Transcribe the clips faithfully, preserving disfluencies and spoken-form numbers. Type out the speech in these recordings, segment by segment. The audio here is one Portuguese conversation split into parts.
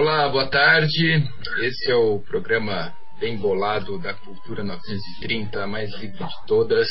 Olá, boa tarde. Esse é o programa Bem Bolado da Cultura novecentos e trinta, a mais livre de todas.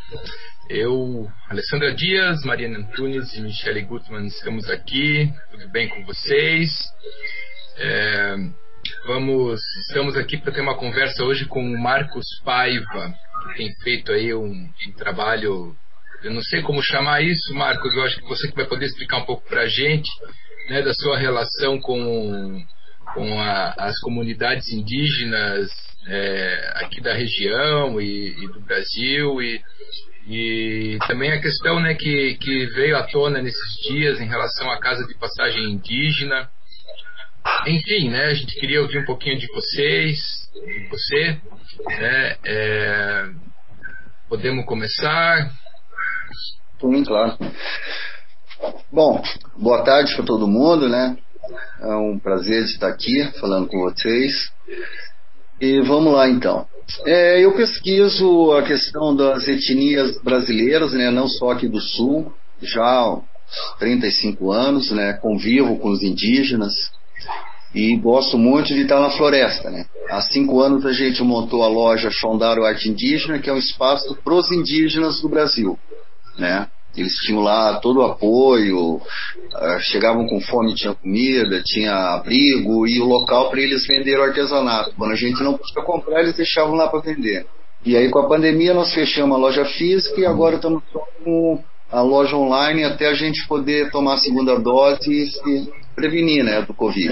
Eu, Alessandra Dias, Mariana Antunes e Michele Gutmann estamos aqui. Tudo bem com vocês? É, vamos, estamos aqui para ter uma conversa hoje com o Marcos Paiva, que tem feito aí um, um trabalho, eu não sei como chamar isso, Marcos, eu acho que você que vai poder explicar um pouco para a gente, né, da sua relação com, com a, as comunidades indígenas é, aqui da região e, e do Brasil, e, e também a questão, né, que, que veio à tona nesses dias em relação à casa de passagem indígena. Enfim, né, a gente queria ouvir um pouquinho de vocês, de você, né, é, podemos começar? Sim, claro. Bom, boa tarde para todo mundo, né? É um prazer de estar aqui falando com vocês. E vamos lá então. É, eu pesquiso a questão das etnias brasileiras, né? Não só aqui do Sul, já há trinta e cinco anos, né? Convivo com os indígenas e gosto muito de estar na floresta, né? Há cinco anos a gente montou a loja Shondaro Arte Indígena, que é um espaço para os indígenas do Brasil, né? Eles tinham lá todo o apoio, chegavam com fome, tinha comida, tinha abrigo e o local para eles venderem o artesanato. Quando a gente não podia comprar, eles deixavam lá para vender. E aí com a pandemia nós fechamos a loja física e agora estamos só com a loja online até a gente poder tomar a segunda dose e se prevenir, né, do Covid.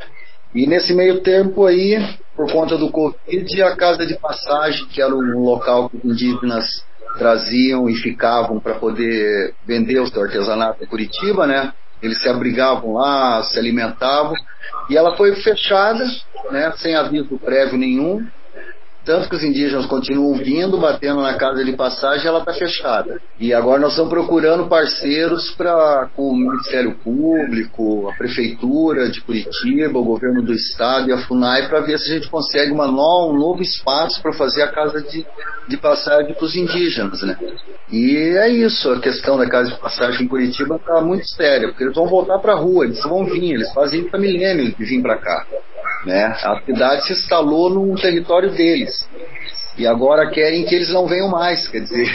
E nesse meio tempo aí, por conta do Covid, a casa de passagem, que era um local que os indígenas traziam e ficavam para poder vender o seu artesanato em Curitiba, né? Eles se abrigavam lá, se alimentavam, e ela foi fechada, né? Sem aviso prévio nenhum. Tanto que os indígenas continuam vindo, batendo na casa de passagem, ela está fechada. E agora nós estamos procurando parceiros pra, com o Ministério Público, a Prefeitura de Curitiba, o Governo do Estado e a FUNAI, para ver se a gente consegue uma no, um novo espaço para fazer a casa de, de passagem para os indígenas, né? E é isso, a questão da casa de passagem em Curitiba está muito séria, porque eles vão voltar para a rua, eles vão vir, eles fazem isso há milênios de vir para cá. Né? A cidade se instalou no território deles e agora querem que eles não venham mais, quer dizer,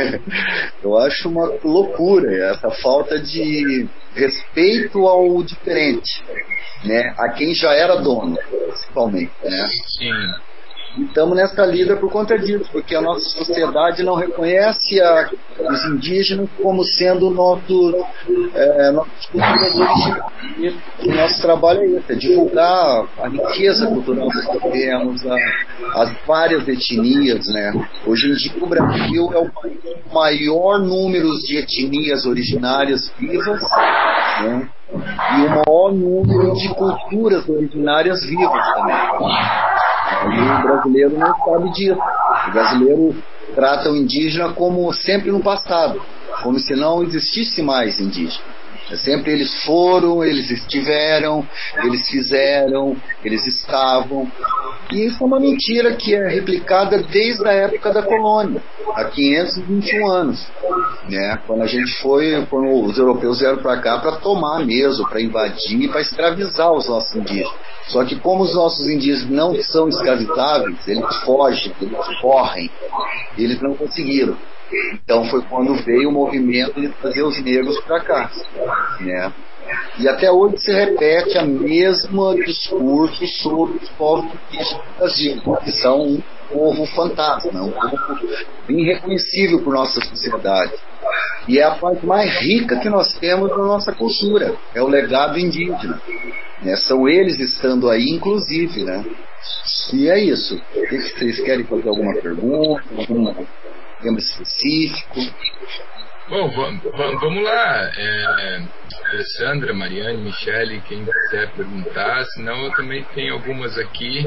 eu acho uma loucura essa falta de respeito ao diferente, né? A quem já era dono, principalmente, né? Sim. E estamos nessa lida por conta disso, porque a nossa sociedade não reconhece a, os indígenas como sendo nosso, é, nossas culturas originais. O nosso trabalho é esse, é divulgar a riqueza cultural que nós temos, a, as várias etnias, né? Hoje em dia o Brasil é o país com maior número de etnias originárias vivas, né? E o maior número de culturas originárias vivas também. E o brasileiro não sabe disso. O brasileiro trata o indígena como sempre no passado, como se não existisse mais indígena. Sempre eles foram, eles estiveram, eles fizeram, eles estavam. E isso é uma mentira que é replicada desde a época da colônia, há quinhentos e vinte e um anos. Né? Quando a gente foi, quando os europeus vieram para cá para tomar mesmo, para invadir, para escravizar os nossos indígenas. Só que como os nossos indígenas não são escravizáveis, eles fogem, eles correm, eles não conseguiram. Então foi quando veio o movimento de trazer os negros para cá, né? E até hoje se repete a mesma discurso sobre os povos indígenas do Brasil, que são um povo fantasma, um povo irreconhecível por nossa sociedade. E é a parte mais rica que nós temos na nossa cultura, é o legado indígena. Né? São eles estando aí, inclusive, né? E é isso. O que vocês querem fazer alguma pergunta, algum tema específico? Bom, vamos lá. É, Alessandra, Mariane, Michele, quem quiser perguntar, senão eu também tenho algumas aqui.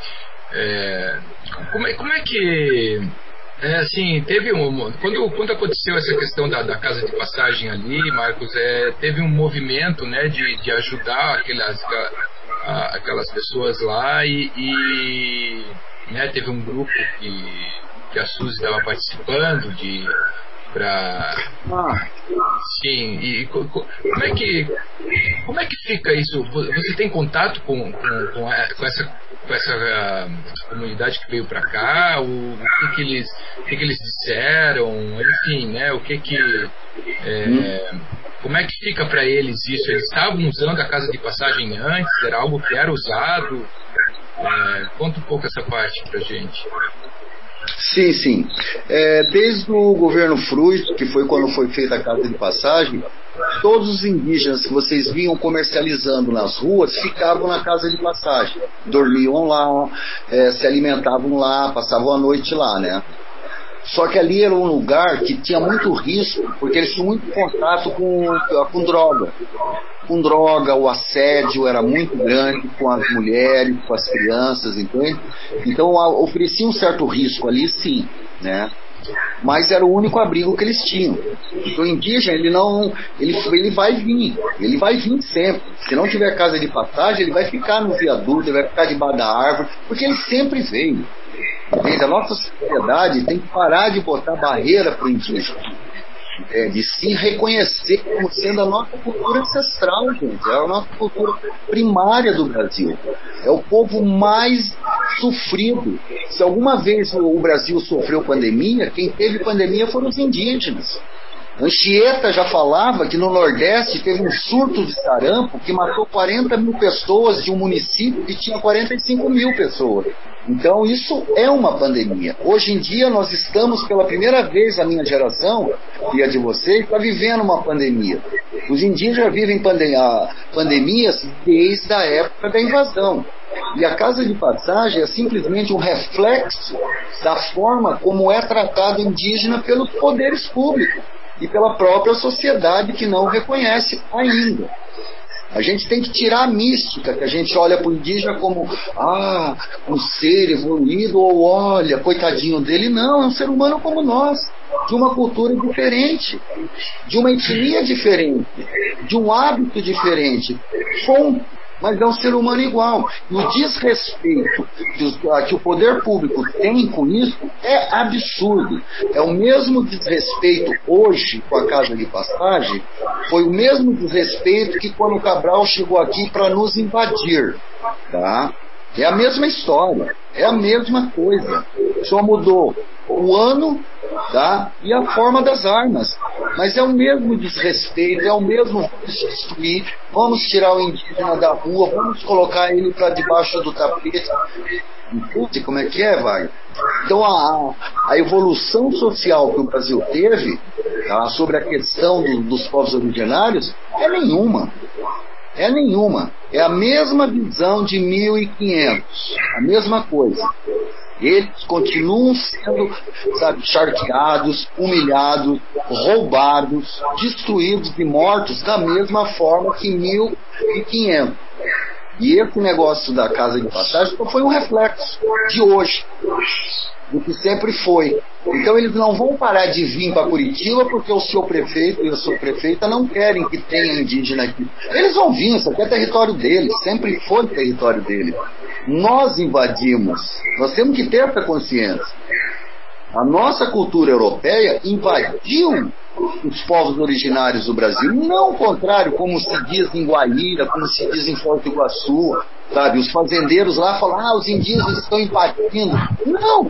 É, como, é, como é que... É, assim, teve um, quando, quando aconteceu essa questão da, da casa de passagem ali, Marcos, é, teve um movimento, né, de, de ajudar aquelas, aquelas pessoas lá e, e né, teve um grupo que, que a Suzy estava participando de, para Ah, sim, e co- co- como é que como é que fica isso? Vo- Você tem contato com, com, com a- com essa com essa ah, comunidade que veio para cá? O, o que que eles o que que eles disseram? Enfim, né? O que que hum. é, como é que fica para eles isso? Eles estavam usando a casa de passagem antes? Era algo que era usado? É, conta um pouco essa parte pra gente. Sim, sim. É, desde o governo Frust, que foi quando foi feita a casa de passagem, todos os indígenas que vocês vinham comercializando nas ruas ficavam na casa de passagem. Dormiam lá, é, se alimentavam lá, passavam a noite lá, né? Só que ali era um lugar que tinha muito risco, porque eles tinham muito contato com, com droga. Com droga, o assédio era muito grande com as mulheres, com as crianças, entende? Então oferecia um certo risco ali, sim, né? Mas era o único abrigo que eles tinham. Então o indígena, ele não, ele, ele vai vir, ele vai vir sempre. Se não tiver casa de passagem, ele vai ficar no viaduto, ele vai ficar debaixo da árvore, porque ele sempre veio. Entende? A nossa sociedade tem que parar de botar barreira para o indígena. É, de se reconhecer como sendo a nossa cultura ancestral, gente. É a nossa cultura primária do Brasil. É o povo mais sofrido. Se alguma vez o Brasil sofreu pandemia, quem teve pandemia foram os indígenas. Anchieta já falava que no Nordeste teve um surto de sarampo que matou quarenta mil pessoas de um município que tinha quarenta e cinco mil pessoas. Então isso é uma pandemia. Hoje em dia nós estamos, pela primeira vez, a minha geração e a de vocês, está vivendo uma pandemia. Os indígenas vivem pandem- pandemias desde a época da invasão. E a casa de passagem é simplesmente um reflexo da forma como é tratado o indígena pelos poderes públicos e pela própria sociedade que não o reconhece ainda. A gente tem que tirar a mística, que a gente olha para o indígena como ah, um ser evoluído, ou olha, coitadinho dele. Não, é um ser humano como nós, de uma cultura diferente, de uma etnia diferente, de um hábito diferente. Ponto. Mas é um ser humano igual. E o desrespeito que, os, que o poder público tem com isso é absurdo. É o mesmo desrespeito hoje com a casa de passagem, foi o mesmo desrespeito que quando o Cabral chegou aqui para nos invadir. Tá? É a mesma história, é a mesma coisa. Só mudou o ano, tá? E a forma das armas. Mas é o mesmo desrespeito, é o mesmo vamos destruir, vamos tirar o indígena da rua, vamos colocar ele para debaixo do tapete. Entende como é que é, vai? Então a, a evolução social que o Brasil teve, tá, sobre a questão do, dos povos originários é nenhuma. É nenhuma. É a mesma visão de mil e quinhentos. A mesma coisa. Eles continuam sendo, sabe, charqueados, humilhados, roubados, destruídos e mortos da mesma forma que mil e quinhentos. E esse negócio da casa de passagem foi um reflexo de hoje, do que sempre foi. Então eles não vão parar de vir para Curitiba porque o seu prefeito e a sua prefeita não querem que tenha indígena aqui. Eles vão vir, isso aqui é território deles, sempre foi território deles. Nós invadimos, nós temos que ter essa consciência. A nossa cultura europeia invadiu os povos originários do Brasil, não o contrário, como se diz em Guaíra, como se diz em Foz do Iguaçu, sabe? Os fazendeiros lá falam, ah, os indígenas estão invadindo. Não!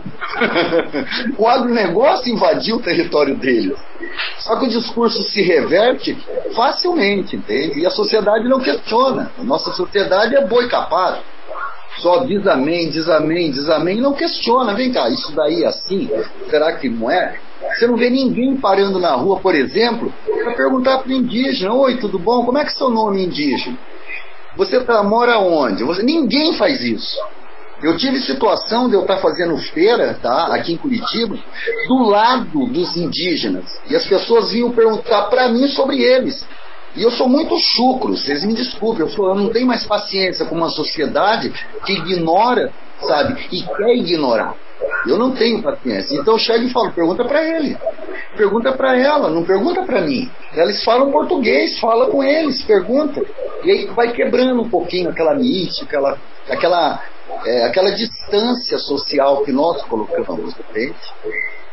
O agronegócio invadiu o território deles. Só que o discurso se reverte facilmente, entende? E a sociedade não questiona. A nossa sociedade é boi capado. Só diz amém, diz amém, diz amém, não questiona. Vem cá, isso daí é assim? Será que não é? Você não vê ninguém parando na rua, por exemplo, para perguntar para o indígena, oi, tudo bom? Como é que é seu nome indígena? Você tá, mora onde? Você, ninguém faz isso. Eu tive situação de eu estar fazendo feira, tá, aqui em Curitiba, do lado dos indígenas. E as pessoas vinham perguntar para mim sobre eles. E eu sou muito chucro, vocês me desculpem, eu, sou, eu não tenho mais paciência com uma sociedade que ignora, sabe, e quer ignorar. Eu não tenho paciência. Então eu chego e falo, pergunta para ele, pergunta para ela, não pergunta para mim. Eles falam português, fala com eles, pergunta. E aí vai quebrando um pouquinho aquela mística, aquela, aquela, é, aquela distância social que nós colocamos, entende?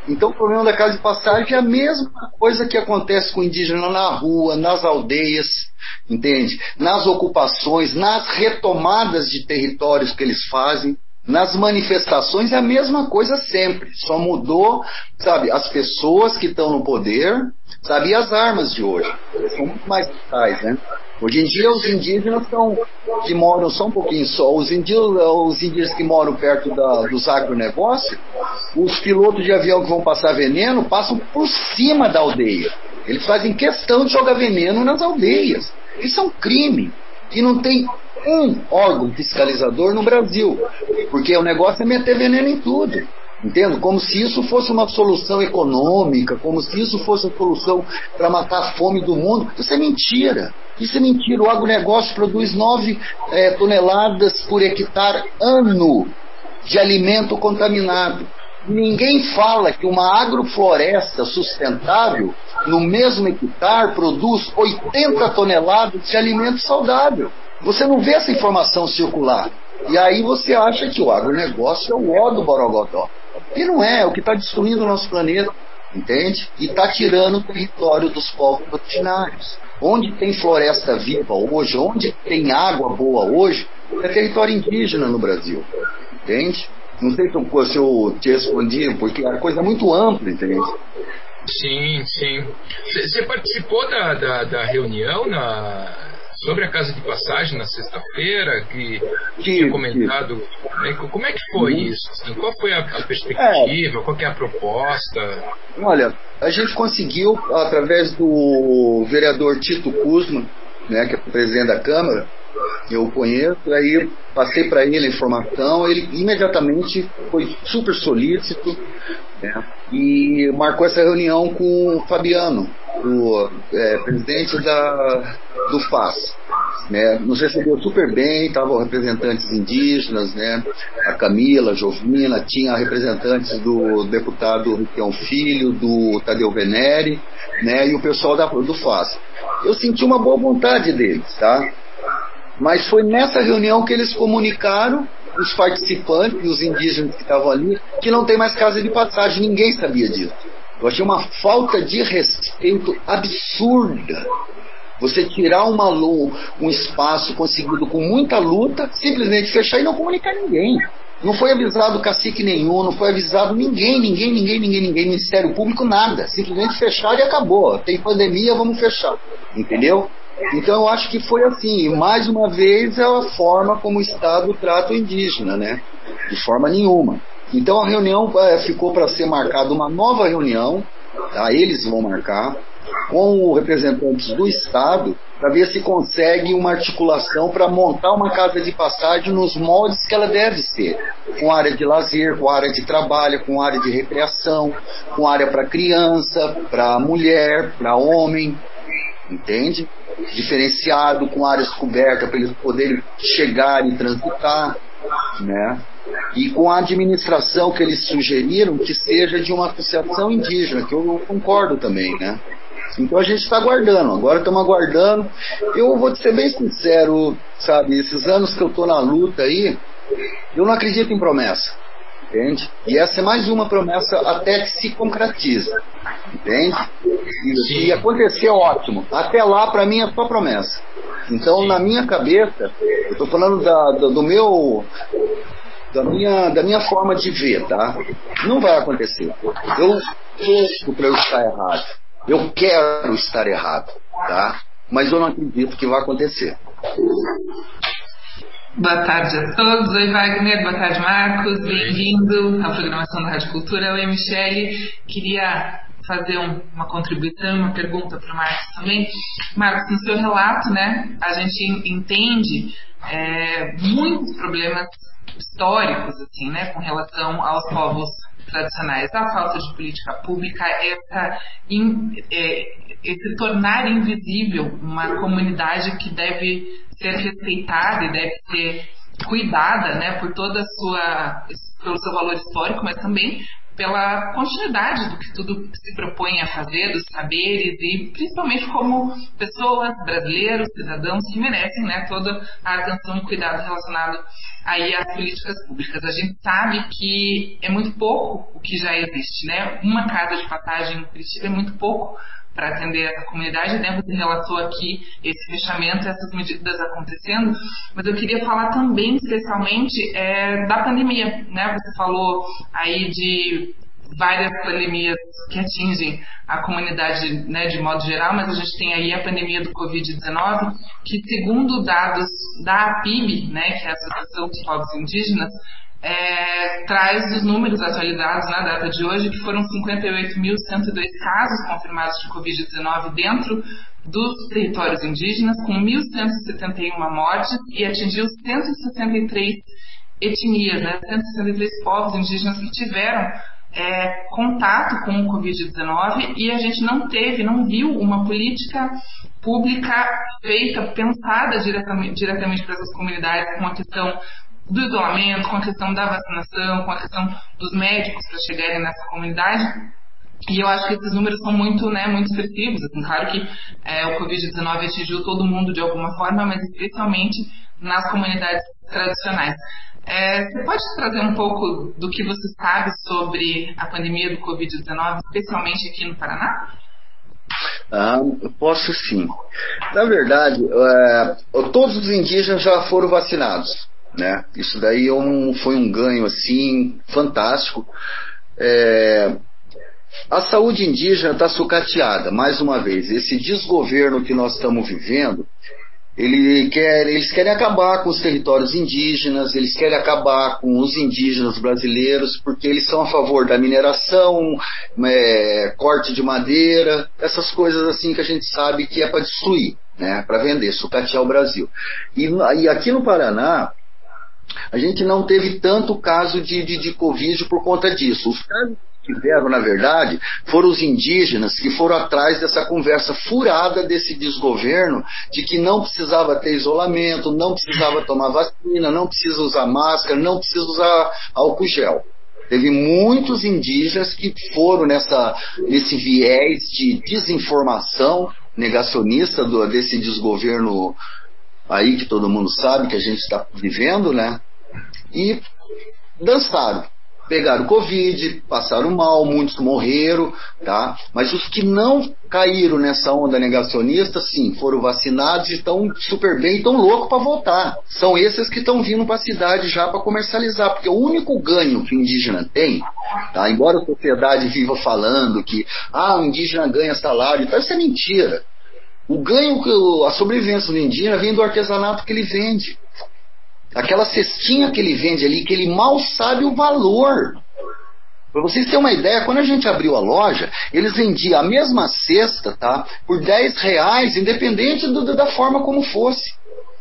Então o problema da casa de passagem é a mesma coisa que acontece com o indígena na rua, nas aldeias, entende? Nas ocupações, nas retomadas de territórios que eles fazem, nas manifestações, é a mesma coisa sempre. Só mudou, sabe, as pessoas que estão no poder, sabe, e as armas de hoje. São muito mais vitais, né? Hoje em dia os indígenas são, que moram só um pouquinho só, os indígenas, os indígenas que moram perto da, dos agronegócios, os pilotos de avião que vão passar veneno passam por cima da aldeia. Eles fazem questão de jogar veneno nas aldeias. Isso é um crime. E não tem um órgão fiscalizador no Brasil, porque o negócio é meter veneno em tudo. Entendo? Como se isso fosse uma solução econômica, como se isso fosse a solução para matar a fome do mundo. Isso é mentira. Isso é mentira. O agronegócio produz nove é, toneladas por hectare ano de alimento contaminado. Ninguém fala que uma agrofloresta sustentável, no mesmo hectare, produz oitenta toneladas de alimento saudável. Você não vê essa informação circular. E aí você acha que o agronegócio é o ó do Borogodó. E não é, é o que está destruindo o nosso planeta, entende? E está tirando o território dos povos originários. Onde tem floresta viva hoje, onde tem água boa hoje, é território indígena no Brasil, entende? Não sei se eu te respondi, porque é coisa muito ampla, entende? Sim, sim. Você participou da, da, da reunião na... sobre a casa de passagem na sexta-feira, que tinha comentado, né? Como é que foi uhum. isso? Assim, qual foi a, a perspectiva? É. Qual que é a proposta? Olha, a gente conseguiu, através do vereador Tito Kuzma, né, que é o presidente da Câmara, eu conheço, aí passei para ele a informação, ele imediatamente foi super solícito, né, e marcou essa reunião com o Fabiano, o é, presidente da, do F A S, né, nos recebeu super bem, estavam representantes indígenas, né, a Camila, a Jovina, tinha representantes do deputado Riquião Filho, do Tadeu Venere, né, e o pessoal da, do F A S. Eu senti uma boa vontade deles, tá? Mas foi nessa reunião que eles comunicaram, os participantes, os indígenas que estavam ali, que não tem mais casa de passagem. Ninguém sabia disso. Eu achei uma falta de respeito absurda. Você tirar uma, um espaço conseguido com muita luta, simplesmente fechar e não comunicar ninguém. Não foi avisado cacique nenhum, não foi avisado ninguém, ninguém, ninguém, ninguém, ninguém, Ministério Público, nada. Simplesmente fechar e acabou. Tem pandemia, vamos fechar. Entendeu? Então eu acho que foi assim, e mais uma vez é a forma como o Estado trata o indígena, né? De forma nenhuma. Então a reunião é, ficou para ser marcada uma nova reunião, tá? Eles vão marcar, com os representantes do Estado, para ver se consegue uma articulação para montar uma casa de passagem nos moldes que ela deve ser, com área de lazer, com área de trabalho, com área de recreação, com área para criança, para mulher, para homem, entende? Diferenciado, com áreas cobertas para eles poderem chegar e transitar, né? E com a administração que eles sugeriram que seja de uma associação indígena, que eu concordo também, né? Então a gente está aguardando, agora estamos aguardando. Eu vou te ser bem sincero, sabe, esses anos que eu estou na luta aí, eu não acredito em promessa, entende? E essa é mais uma promessa até que se concretize, entende? E se acontecer, ótimo. Até lá, para mim, é só promessa. Então, na minha cabeça, eu estou falando da, do, do meu... Da minha, da minha forma de ver, tá? Não vai acontecer. Eu torço para eu estar errado. Eu quero estar errado, tá? Mas eu não acredito que vai acontecer. Boa tarde a todos. Oi, Wagner. Boa tarde, Marcos. Bem-vindo à programação da Rádio Cultura. Oi, Michele. Queria fazer um, uma contribuição, uma pergunta para o Marcos também. Marcos, no seu relato, né, a gente entende é, muitos problemas históricos, assim, né, com relação aos povos tradicionais, a falta de política pública, essa in, é, esse tornar invisível uma comunidade que deve ser respeitada e deve ser cuidada, né, por toda a sua, pelo seu valor histórico, mas também pela continuidade do que tudo se propõe a fazer, dos saberes, e principalmente como pessoas, brasileiros, cidadãos que merecem, né, toda a atenção e cuidado relacionado aí às políticas públicas. A gente sabe que é muito pouco o que já existe, né? Uma casa de passagem em Curitiba é muito pouco para atender essa comunidade, né? Você relatou aqui esse fechamento, essas medidas acontecendo, mas eu queria falar também, especialmente, é, da pandemia, né? Você falou aí de várias pandemias que atingem a comunidade, né, de modo geral, mas a gente tem aí a pandemia do covid dezenove, que segundo dados da A P I B, né, que é a Associação dos Povos Indígenas, É, traz os números atualizados na data de hoje, que foram cinquenta e oito mil cento e dois casos confirmados de covid dezenove dentro dos territórios indígenas, com mil cento e setenta e uma mortes, e atingiu cento e sessenta e três etnias, né, cento e sessenta e três povos indígenas que tiveram é, contato com o covid dezenove, e a gente não teve, não viu uma política pública feita, pensada diretamente, diretamente para essas comunidades, com a questão do isolamento, com a questão da vacinação, com a questão dos médicos para chegarem nessa comunidade. E eu acho que esses números são muito, né, muito expressivos. Assim, claro que é, o covid dezenove atingiu todo mundo de alguma forma, mas especialmente nas comunidades tradicionais. É, você pode trazer um pouco do que você sabe sobre a pandemia do covid dezenove, especialmente aqui no Paraná? Ah, eu posso sim. Na verdade, é, todos os indígenas já foram vacinados, né? Isso daí é um, foi um ganho assim fantástico. É, a saúde indígena está sucateada, mais uma vez. Esse desgoverno que nós estamos vivendo, ele quer, eles querem acabar com os territórios indígenas, eles querem acabar com os indígenas brasileiros, porque eles são a favor da mineração, é, corte de madeira, essas coisas assim que a gente sabe que é para destruir, né? Para vender, sucatear o Brasil. E, e aqui no Paraná, a gente não teve tanto caso de, de, de Covid por conta disso. Os casos que tiveram, na verdade, foram os indígenas que foram atrás dessa conversa furada desse desgoverno de que não precisava ter isolamento, não precisava tomar vacina, não precisa usar máscara, não precisa usar álcool gel. Teve muitos indígenas que foram nessa, nesse viés de desinformação negacionista do, desse desgoverno aí que todo mundo sabe que a gente está vivendo, né? E dançaram, pegaram Covid, passaram mal, muitos morreram, tá? Mas os que não caíram nessa onda negacionista, sim, foram vacinados e estão super bem, estão loucos para voltar. São esses que estão vindo para a cidade já para comercializar, porque o único ganho que o indígena tem, tá? Embora a sociedade viva falando que ah, o indígena ganha salário, então isso é mentira. O ganho, a sobrevivência do indígena vem do artesanato que ele vende. Aquela cestinha que ele vende ali, que ele mal sabe o valor. Para vocês terem uma ideia, quando a gente abriu a loja, eles vendiam a mesma cesta, tá, por dez reais, independente do, da forma como fosse.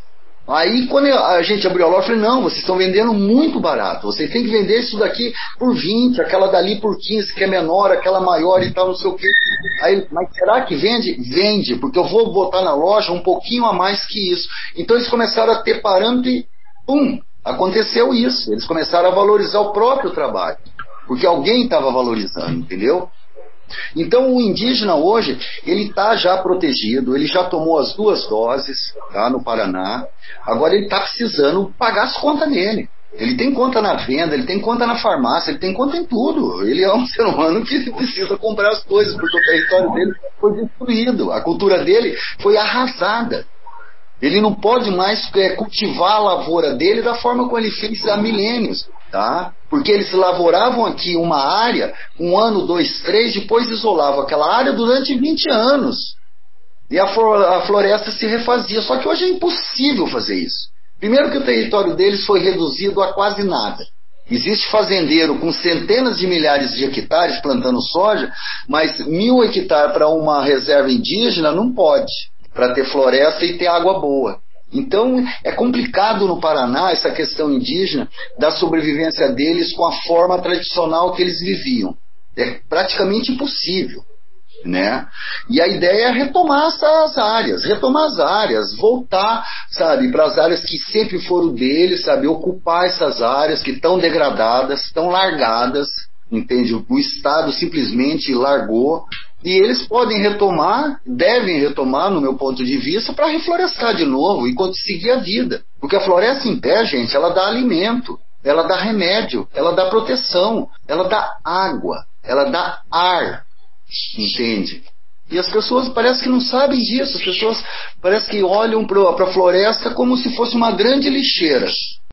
Aí quando a gente abriu a loja, eu falei, não, vocês estão vendendo muito barato, vocês têm que vender isso daqui por vinte, aquela dali por quinze, que é menor, aquela maior e tal, não sei o quê. Aí, mas será que vende? Vende, porque eu vou botar na loja um pouquinho a mais que isso. Então eles começaram a ter parâmetro e, pum, aconteceu isso. Eles começaram a valorizar o próprio trabalho, porque alguém estava valorizando, entendeu? Então o indígena hoje, ele está já protegido, ele já tomou as duas doses, tá, no Paraná. Agora ele está precisando pagar as contas dele. Ele tem conta na venda, ele tem conta na farmácia, ele tem conta em tudo. Ele é um ser humano que precisa comprar as coisas, porque o território dele foi destruído, a cultura dele foi arrasada. Ele não pode mais é, cultivar a lavoura dele da forma como ele fez há milênios, tá? Porque eles lavouravam aqui uma área, um ano, dois, três, depois isolavam aquela área durante vinte anos. E a floresta se refazia. Só que hoje é impossível fazer isso. Primeiro que o território deles foi reduzido a quase nada. Existe fazendeiro com centenas de milhares de hectares plantando soja, mas mil hectares para uma reserva indígena não pode, para ter floresta e ter água boa. Então é complicado no Paraná essa questão indígena da sobrevivência deles com a forma tradicional que eles viviam. É praticamente impossível, né? E a ideia é retomar essas áreas, retomar as áreas, voltar, sabe, para as áreas que sempre foram deles, sabe, ocupar essas áreas que estão degradadas, estão largadas, entende? O Estado simplesmente largou, e eles podem retomar, devem retomar, no meu ponto de vista, para reflorestar de novo e conseguir a vida. Porque a floresta em pé, gente, ela dá alimento, ela dá remédio, ela dá proteção, ela dá água, ela dá ar, entende? E as pessoas parece que não sabem disso, as pessoas parece que olham para a floresta como se fosse uma grande lixeira.